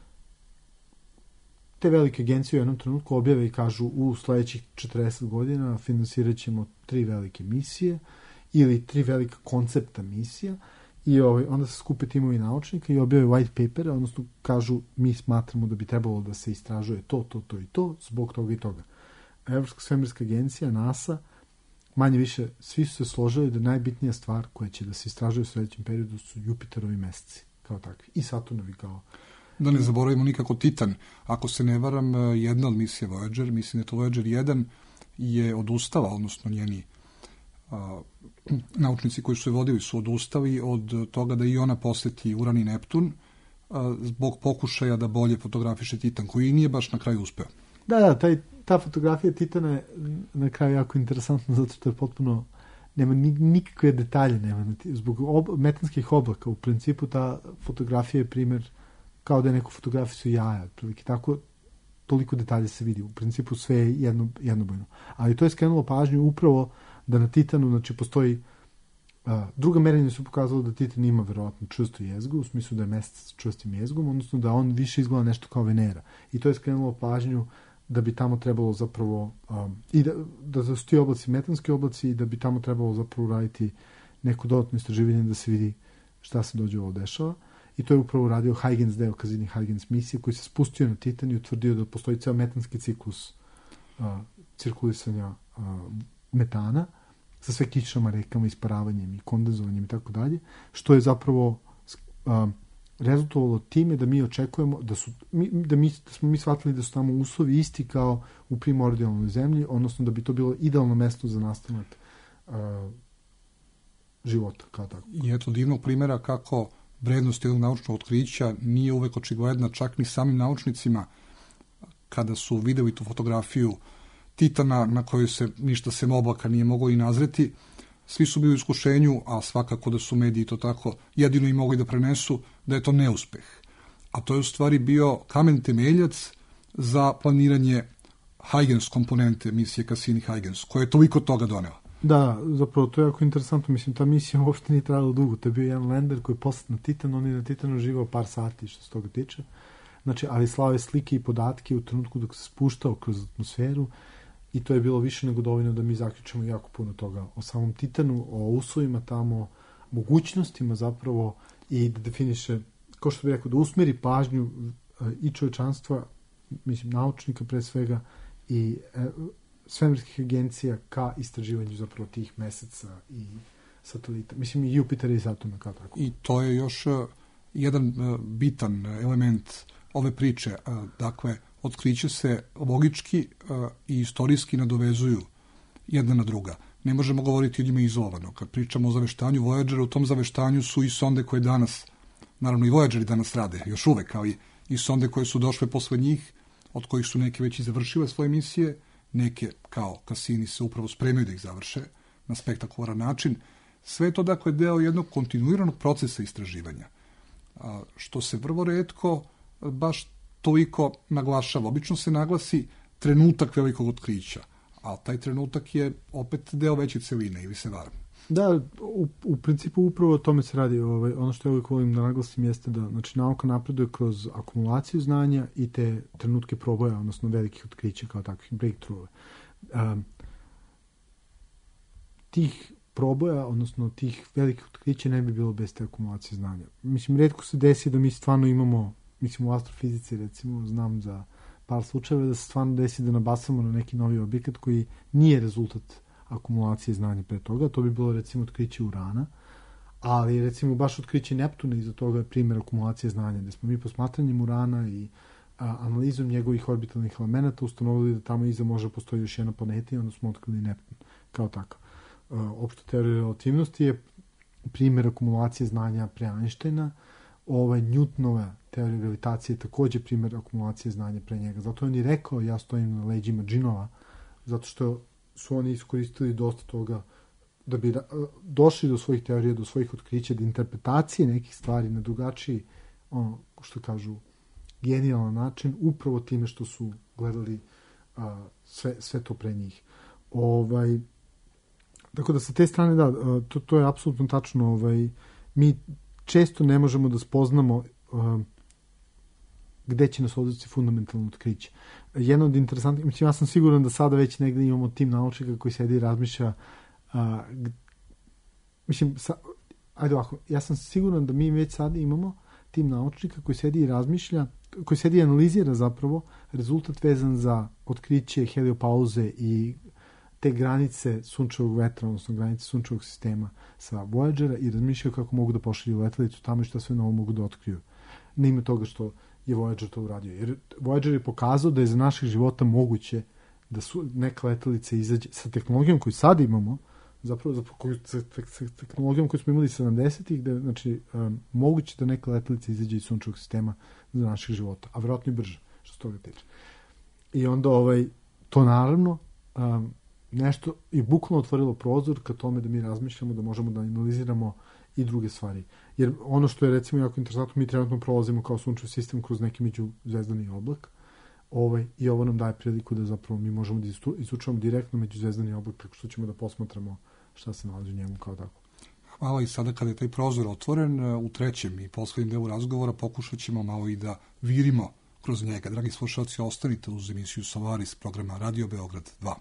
te velike agencije u jednom trenutku objave i kažu u sledećih 40 godina finansirat ćemo 3 velike misije ili 3 velika koncepta misija i onda se skupe timovi naučnika i objave white paper, odnosno kažu mi smatramo da bi trebalo da se istražuje to i to zbog toga i toga. Evropska svemirska agencija, NASA, manje više svi su se složili da najbitnija stvar koja će da se istražuje u sledećem periodu su Jupiterovi meseci kao takvi i Saturnovi kao... Da ne zaboravimo nikako Titan. Ako se ne varam, jedna od misija Voyager, mislim da je to Voyager 1, je odustala, odnosno njeni naučnici koji su je vodili su odustali od toga da i ona poseti Uran i Neptun zbog pokušaja da bolje fotografiše Titan, koji nije baš na kraju uspeo. Da, ta fotografija Titana je na kraju jako interesantna zato što je potpuno, nema nikakve detalje, zbog metanskih oblaka. U principu ta fotografija je primjer kao da je neko fotografisao jaja, otprilike tako, toliko detalje se vidi. U principu sve je jednobojno. Ali to je skrenulo pažnju upravo da na Titanu, znači, postoji druga merenja su pokazala da Titan ima verovatno čvrstu jezgu, u smislu da je mesec s čvrstim jezgom, odnosno da on više izgleda nešto kao Venera. I to je skrenulo pažnju da bi tamo trebalo zapravo i da su ti oblaci metanski oblaci i da bi tamo trebalo zapravo raditi neko dodatno istraživanje da se vidi šta se dođe ovo dešava. I to je upravo radio Huygens deo Cassini-Huygens misije koji se spustio na Titan i utvrdio da postoji ceo metanski ciklus cirkulisanja metana sa sve kišama, rekama, isparavanjem i kondenzovanjem i tako dalje, što je zapravo rezultovalo time da mi očekujemo da smo mi shvatili da su tamo uslovi isti kao u primordijalnoj zemlji, odnosno da bi to bilo idealno mesto za nastanak života kao tako. I eto divnog primjera kako vrednost jednog naučnog otkrića nije uvek očigledna čak ni samim naučnicima kada su videli tu fotografiju Titana na kojoj se ništa sem oblaka nije moglo i nazreti. Svi su bili u iskušenju, a svakako da su mediji to tako jedino i mogli da prenesu, da je to neuspeh. A to je u stvari bio kamen temeljac za planiranje Huygens komponente misije Cassini-Huygens, koja je toliko toga donela. Da, zapravo to je jako interesantno. Mislim, ta misija uopšte nije trajala dugo. To je bio jedan lander koji je poslat na Titan, on je na Titanu živao par sati što se toga tiče. Znači, ali slave slike i podatke u trenutku dok se spuštao kroz atmosferu i to je bilo više nego dovoljno da mi zaključimo jako puno toga o samom Titanu, o uslovima tamo, mogućnostima zapravo i da definiše, kao što bih rekao, da usmeri pažnju i čovečanstva, mislim, naučnika pre svega i svemirskih agencija ka istraživanju zapravo tih meseca i satelita. Mislim, i Jupitera i Saturna kao tako. I to je još jedan bitan element ove priče. Dakle, otkriće se logički i istorijski nadovezuju jedna na druga. Ne možemo govoriti o njima izolovano. Kad pričamo o zaveštanju Voyagera, u tom zaveštanju su i sonde koje danas, naravno i Voyageri danas rade, još uvek, kao i sonde koje su došle posle njih, od kojih su neke već i završile svoje misije, neke kao Cassini se upravo spremaju da ih završe na spektakularan način. Sve je to dakle deo jednog kontinuiranog procesa istraživanja, što se vrlo retko baš toliko naglašava. Obično se naglasi trenutak velikog otkrića, a taj trenutak je opet deo veće celine, ili se varam? Da, u principu upravo o tome se radi. Ono što ja uvijek volim da naglasim jeste da znači, nauka napreduje kroz akumulaciju znanja i te trenutke proboja, odnosno velikih otkrića kao takvih breakthrough. Tih proboja, odnosno tih velikih otkrića ne bi bilo bez te akumulacije znanja. Mislim, retko se desi da mi stvarno imamo, mislim u astrofizici recimo, znam za par slučajeva da se stvarno desi da nabasamo na neki novi objekat koji nije rezultat akumulacije znanja pre toga. To bi bilo recimo otkriće Urana, ali recimo baš otkriće Neptuna iza toga je primjer akumulacije znanja, gde smo mi posmatranjem Urana i analizom njegovih orbitalnih elemenata ustanovili da tamo iza može postoji još jedna planeta i onda smo otkrili Neptun kao takav. Opšta teorija relativnosti je primjer akumulacije znanja pre Einsteina. Newtonova teorija gravitacije je takođe primjer akumulacije znanja pre njega. Zato on je rekao, ja stojim na leđima džinova, zato što su oni iskoristili dosta toga da bi došli do svojih teorija, do svojih otkrića, do interpretacije nekih stvari na drugačiji, što kažu, genijalan način, upravo time što su gledali sve to pre njih. Tako da sa te strane, da, to je apsolutno tačno. Mi često ne možemo da spoznamo gde će nas odvesti fundamentalno otkriće. Jedno od interesantnih, mislim, ja sam siguran da sada već negde imamo tim naučnika koji sedi i razmišlja, ajde ovako, ja sam siguran da mi već sada imamo tim naučnika koji sedi i razmišlja, koji sedi i analizira zapravo rezultat vezan za otkriće heliopauze i te granice sunčevog vetra, odnosno granice sunčevog sistema sa Voyagera i razmišljaju kako mogu da pošalju letelicu tamo i šta sve novo mogu da otkriju. Na ime toga što je Voyager to uradio. Jer Voyager je pokazao da je za naših života moguće da su neka letelica izađe sa tehnologijom koju sad imamo, zapravo sa tehnologijom koju smo imali 70-ih, da znači moguće da neka letelica izađe iz sunčevog sistema za naših života, a vjerojatno i brže, što se toga tiče. I onda to naravno nešto i bukvalno otvorilo prozor ka tome da mi razmišljamo, da možemo da analiziramo i druge stvari. Jer ono što je recimo jako interesantno, mi trenutno prolazimo kao sunčev sistem kroz neki međuzvezdani oblak i ovo nam daje priliku da zapravo mi možemo da izučavamo direktno međuzvezdani oblak tako što ćemo da posmatramo šta se nalazi u njemu kao tako. Hvala. I sada kada je taj prozor otvoren, u trećem i poslednjem delu razgovora pokušat ćemo malo i da virimo kroz njega. Dragi slušalci, ostanite uz emisiju Solaris programa Radio Beograd 2.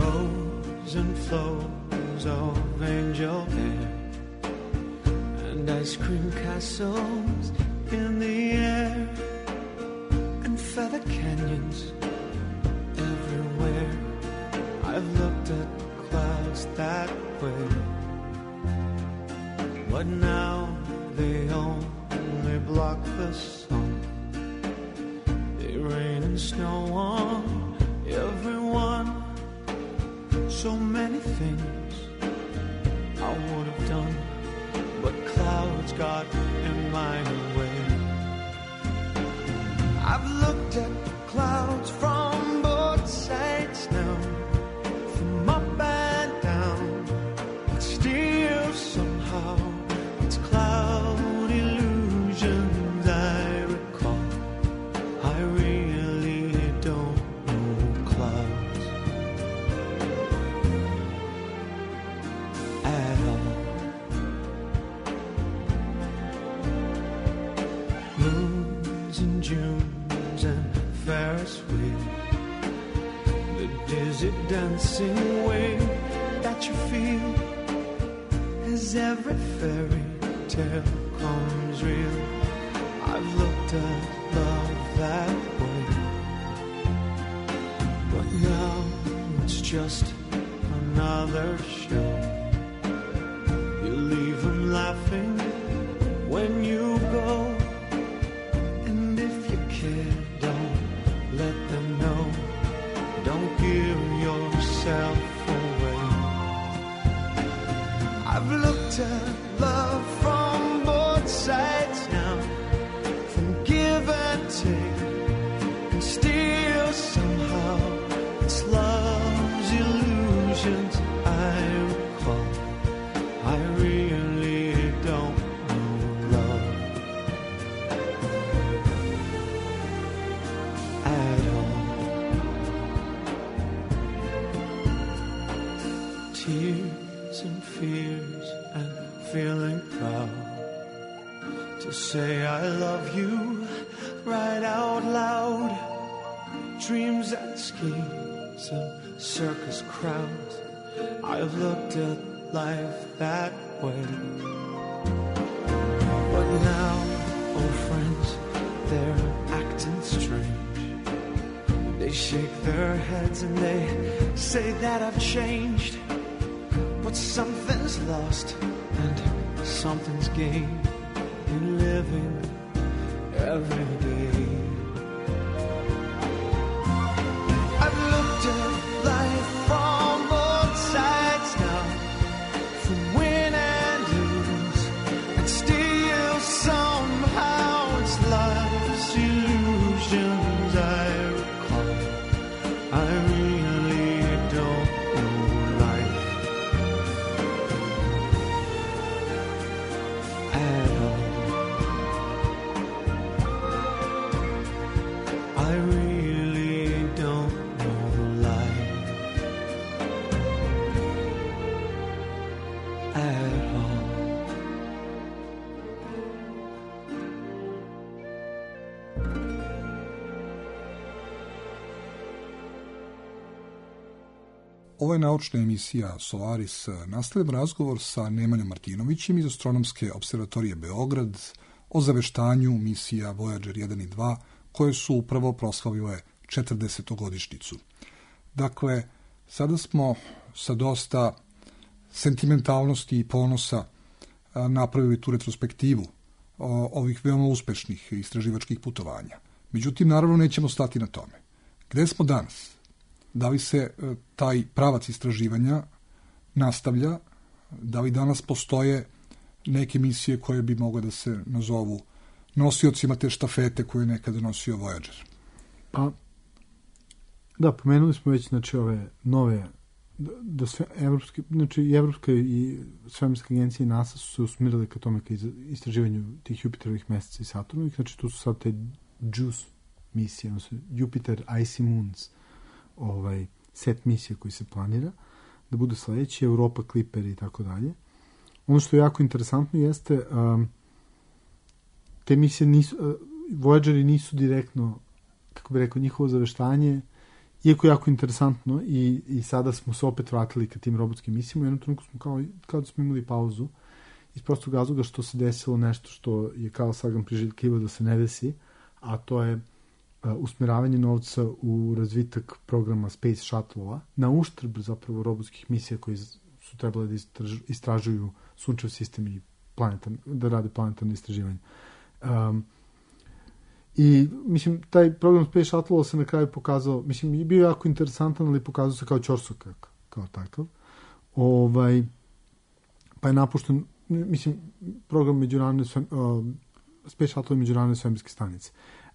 And flows of angel hair, and ice cream castles in the air and feather canyons everywhere. I've looked at clouds that way, but now they only block the sun. They rain and snow on everyone. So many things I would have done, but clouds got in my way. I've looked at clouds from both sides now, from up and down, but still somehow it's cloud illusions I recall. I really don't know clouds at all. Moons and Junes and Ferris wheel, the dizzy dancing way that you feel as every fairy tale comes real. I've looked at love that way, but now it's just another show. You leave them laughing when you go, and if you care, don't let them know. Don't give yourself away. I've looked at love from both sides now, from give and take, and still somehow it's love's illusions I recall. I really don't know love at all. Tears and fears and feeling proud to say I love you right out loud. Dreams and schemes and circus crowds, I've looked at life that way. But now, old friends, they're acting strange. They shake their heads and they say that I've changed, but something's lost and something's gained in living every day. I've looked at life from both sides now, from win and lose, and still somehow it's life's illusions I recall. I really don't know life at all. I really don't know life at all. Ovo je naučna emisija Solaris. Nastavljam razgovor sa Nemanjom Martinovićem iz Astronomske observatorije Beograd o zaveštanju misija Voyager 1 i 2, koje su upravo proslavile 40. godišnjicu. Dakle, sada smo sa dosta sentimentalnosti i ponosa napravili tu retrospektivu ovih veoma uspešnih istraživačkih putovanja. Međutim, naravno, nećemo stati na tome. Gde smo danas? Da li se taj pravac istraživanja nastavlja? Da li danas postoje neke misije koje bi mogle da se nazovu nosiocima te štafete koju je nekada nosio Voyager? Pa, da, pomenuli smo već, znači, ove nove, da sve evropske, znači i Evropska i svemirska agencija i NASA su se usmjerili ka tome, ka istraživanju tih Jupiterovih meseca i Saturnovih, znači tu su sad te JUICE misije, odnosno Jupiter Icy Moons, set misije koji se planira da budu sledeći, Europa, Clipper i tako dalje. Ono što je jako interesantno jeste te misije nisu, Voyageri nisu direktno, kako bi rekao, njihovo zaveštanje, iako jako interesantno i sada smo se opet vratili ka tim robotskim misijama. U jednom trenutku smo kao da smo imali pauzu iz prostog razloga što se desilo nešto što je Carl Sagan priželjkivao da se ne desi, a to je usmeravanje novca u razvitak programa Space Shuttle-a na uštrb zapravo robotskih misija koji su trebale da istražuju sunčev sistem i da rade planetarne istraživanje. I, mislim, taj program Space Shuttle se na kraju pokazao, mislim, je bio jako interesantan, ali pokazao se kao ćorsok, kao takav. Pa je napušten, mislim, program Space Shuttle je međunarodne svemirske stanice.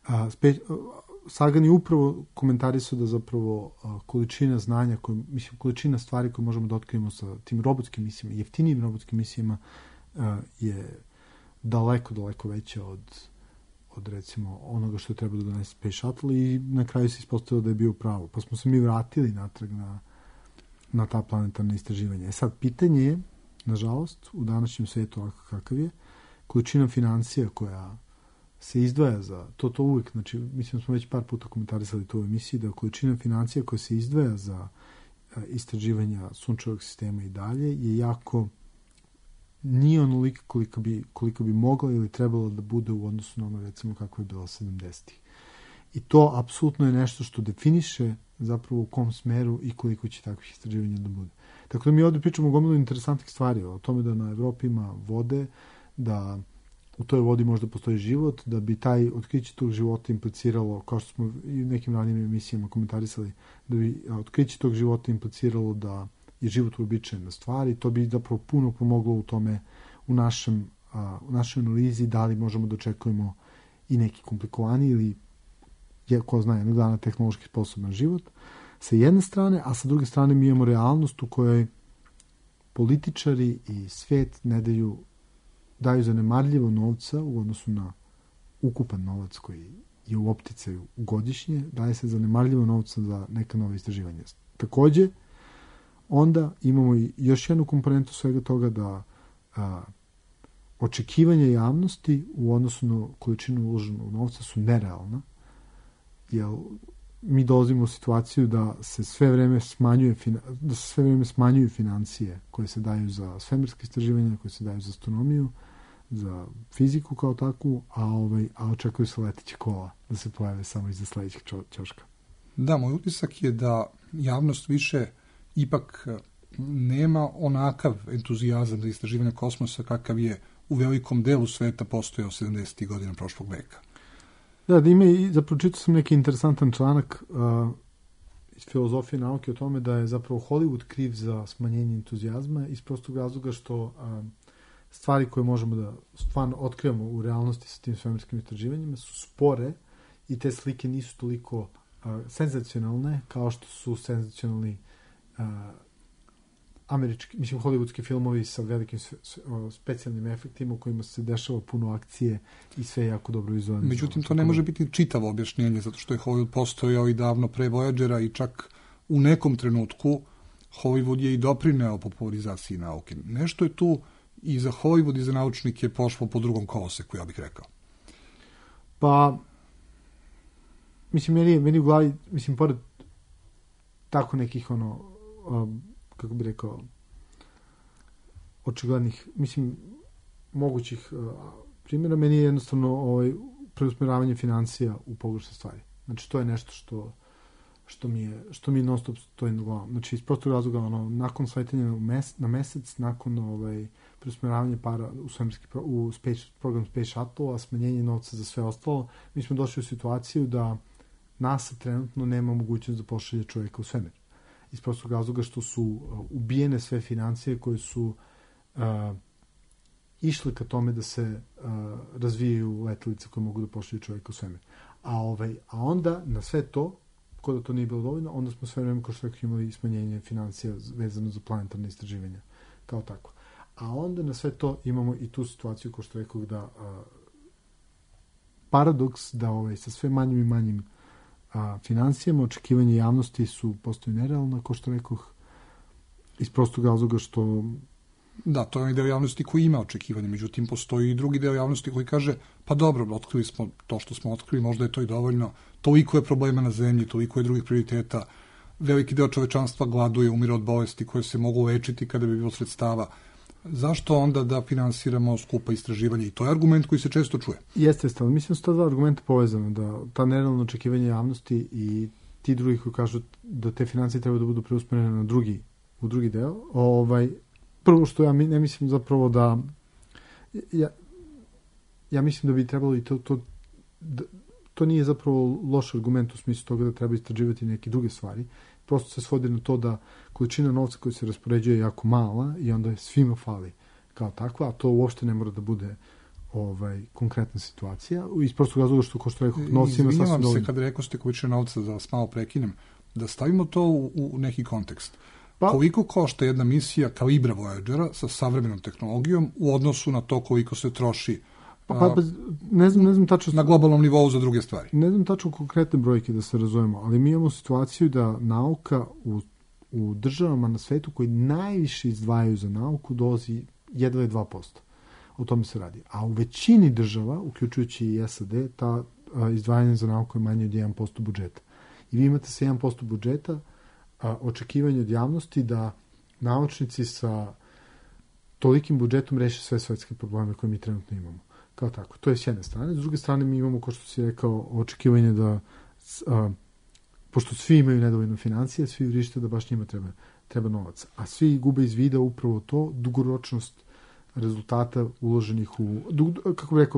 Sagan je upravo komentarisao da zapravo količina znanja, količina stvari koje možemo da otkrijemo sa tim robotskim misijama, jeftinijim robotskim misijama, je daleko veća od recimo onoga što je trebalo da donese Space Shuttle i na kraju se ispostavilo da je bio pravo. Pa smo se mi vratili natrag na ta planetarna istraživanja. Sad, pitanje je, nažalost, u današnjem svijetu ovako kakav je, količina financija koja se izdvaja za to uvijek, znači, mislim smo već par puta komentarisali to u emisiji, da količina financija koja se izdvaja za istraživanja sunčevog sistema i dalje je jako nije onolika koliko bi mogla ili trebalo da bude u odnosu na ono, recimo, kako je bilo 70-ih. I to apsolutno je nešto što definiše zapravo u kom smeru i koliko će takvih istraživanja da bude. Tako da mi ovdje pričamo o gomilu interesantnih stvari, o tome da na Evropi ima vode, da u toj vodi možda postoji život, da bi taj otkriće tog života impliciralo, kao što smo i u nekim ranijim emisijama komentarisali, da bi otkriće tog života impliciralo da je život uobičajena stvar i to bi zapravo puno pomoglo u tome u našoj analizi da li možemo da očekujemo i neki komplikovani ili ko zna jednog dana tehnološki sposoban život sa jedne strane, a sa druge strane mi imamo realnost u kojoj političari i svet daju zanemarljivo novca u odnosu na ukupan novac koji je u opticaju godišnje, daje se zanemarljivo novca za neka nova istraživanja. Takođe, onda imamo i još jednu komponentu svega toga da očekivanja javnosti u odnosu na količinu uloženog novca su nerealna, jer mi dolazimo u situaciju da se sve vreme smanjuju financije koje se daju za svemirske istraživanja, koje se daju za astronomiju, za fiziku kao takvu, a očekuju se leteće kola da se pojave samo iza sledećeg ćoška. Da, moj utisak je da javnost više ipak nema onakav entuzijazam za istraživanje kosmosa kakav je u velikom delu sveta postojao 70. godina prošlog veka. Da ima i zapravo čitao sam neki interesantan članak iz filozofije nauke o tome da je zapravo Hollywood kriv za smanjenje entuzijazma iz prostog razloga što stvari koje možemo da stvarno otkrivamo u realnosti sa tim svemirskim istraživanjima su spore i te slike nisu toliko senzacionalne kao što su senzacionalni američki, mislim, hollywoodski filmovi sa velikim specijalnim efektima u kojima se dešava puno akcije i sve jako dobro vizualno. Međutim, to ne može biti čitavo objašnjenje, zato što je Hollywood postojao i davno pre Voyagera i čak u nekom trenutku Hollywood je i doprineo popularizaciji nauke. Nešto je tu i za Hollywood i za naučnike pošlo po drugom koloseku, ja bih rekao. Pa, mislim, meni u glavi, mislim, pored tako nekih, kako bi rekao, očiglednih, mislim, mogućih primjera, meni je jednostavno preusmeravanje financija u pogrešne stvari. Znači, to je nešto što mi non stop stoji na glavom. Znači, iz prostog razloga, nakon sletanja na mesec, nakon preusmeravanja para u program Space Shuttle, a smanjenje novca za sve ostalo, mi smo došli u situaciju da NASA trenutno nema mogućnost da pošalje čovjeka u svemir. Iz prostog razloga što su ubijene sve financije koje su išle ka tome da se razvijaju letelice koje mogu da pošalju čovjeka u svemir. A onda na sve to, kod da to nije bilo dovoljno, onda smo sve vreme kao što imali smanjenje financija vezano za planetarne istraživanja kao tako. A onda na sve to imamo i tu situaciju, kao što rekao, da paradoks da sa sve manjim i manjim financijama, očekivanje javnosti postaju nerealna, kao što rekoh, iz prostog razloga što... Da, to je onaj deo javnosti koji ima očekivanje, međutim postoji i drugi deo javnosti koji kaže, pa dobro, otkrili smo to što smo otkrili, možda je to i dovoljno, toliko je problema na zemlji, toliko je drugih prioriteta, veliki deo čovečanstva gladuje, umire od bolesti koje se mogu lečiti kada bi bilo sredstava. Zašto onda da finansiramo skupa istraživanja? I to je argument koji se često čuje. Jeste, ali mislim da su ta dva argumenta povezana, da ta nerealno očekivanje javnosti i ti drugi koji kažu da te financije treba da budu preusmerene na u drugi deo. Prvo što ja ne mislim zapravo da ja mislim da bi trebalo i to nije zapravo loš argument u smislu toga da treba istraživati neke druge stvari. Prosto se svodi na to da količina novca koja se raspoređuje je jako mala i onda je svima fali kao takva, a to uopšte ne mora da bude konkretna situacija. Iz prostog razloga što, ko što rekao, novca ima sasvim dovoljno. Izvinjavam se kad rekao ste količina novca, da vas malo prekinem, da stavimo to u neki kontekst. Koliko košta jedna misija kalibra Voyagera sa savremenom tehnologijom u odnosu na to koliko se troši ne znam tačno na globalnom nivou za druge stvari? Ne znam tačno konkretne brojke da se razumemo, ali mi imamo situaciju da nauka u državama na svetu koji najviše izdvajaju za nauku dolazi jedva 2%. O tome se radi. A u većini država, uključujući i SAD, ta izdvajanje za nauku je manje od 1% budžeta. I vi imate sa 1% budžeta očekivanje od javnosti da naučnici sa tolikim budžetom reše sve svetske probleme koje mi trenutno imamo. Kao tako. To je s jedne strane. S druge strane mi imamo, kao što si rekao, očekivanje da pošto svi imaju nedovoljno financije, svi vrište da baš njima treba novac. A svi gube iz vida upravo to, dugoročnost rezultata uloženih kako bih rekao,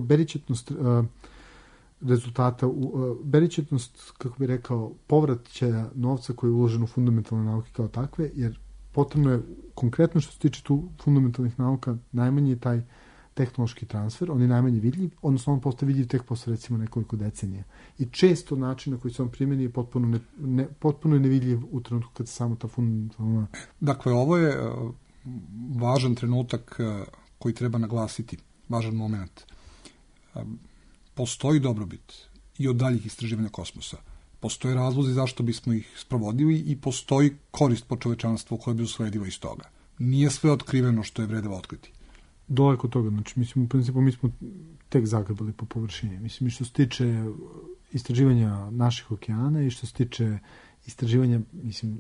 povraćaja novca koji je uložen u fundamentalne nauke kao takve, jer potrebno je, konkretno što se tiče tu fundamentalnih nauka, najmanji je taj tehnološki transfer, on je najmanje vidljiv, odnosno on postaje vidljiv tek posle recimo nekoliko decenija. I često način na koji se on primjeni je potpuno nevidljiv u trenutku kad se samo ta fundamentalna... Dakle, ovo je važan trenutak koji treba naglasiti, važan moment. Postoji dobrobit i od daljih istraživanja kosmosa. Postoje razlozi zašto bismo ih sprovodili i postoji korist po čovečanstvu koje bi usledila iz toga. Nije sve otkriveno što je vredilo otkriti. Daleko od toga, znači, mislim, u principu mi smo tek zagrebali po površini. Mislim, i što se tiče istraživanja naših okeana i što se tiče istraživanja, mislim,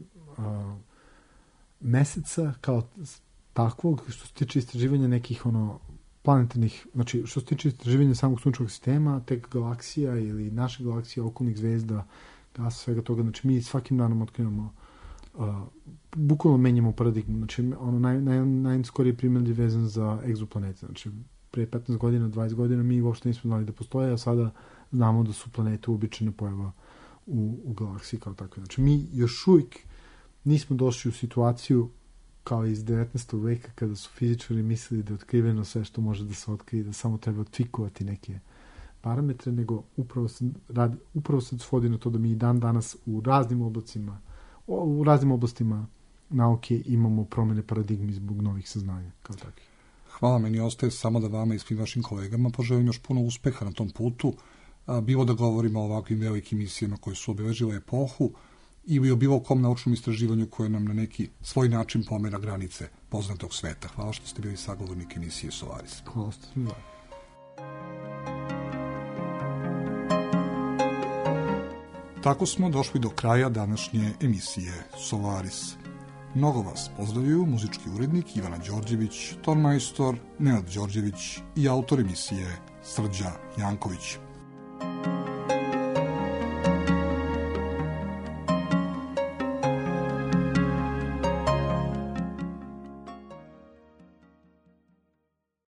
meseca kao takvog, što se tiče istraživanja nekih, planetarnih, znači, što se tiče istraživanja samog sunčevog sistema, tek galaksija ili naše galaksije, okolnih zvezda, gasa, svega toga, znači, mi svakim danom otkrivamo bukvalno menjamo paradigmu. Znači, najskoriji primjer je vezan za egzoplanete. Znači, pre 15 godina, 20 godina mi uopšte nismo znali da postoje, a sada znamo da su planete uobičajena pojava u galaksiji kao takve. Znači, mi još uvijek nismo došli u situaciju kao iz 19. veka kada su fizičari mislili da je otkriveno sve što može da se otkrije, da samo treba otvikovati neke parametre, nego upravo se svodi na to da mi i dan danas u raznim oblastima nauke imamo promjene paradigmi zbog novih saznanja kao takvih. Hvala, meni ostaje samo da vama i svim vašim kolegama poželim još puno uspeha na tom putu, bilo da govorimo o ovakvim velikim misijama koje su obeležile epohu ili o bilo kom naučnom istraživanju koje nam na neki svoj način pomera granice poznatog sveta. Hvala što ste bili sagovornik emisije Solaris. Hvala što ste bili. Tako smo došli do kraja današnje emisije Solaris. Mnogo vas pozdravljaju muzički urednik Ivana Đorđević, tonmajstor Nenad Đorđević i autor emisije Srđa Janković.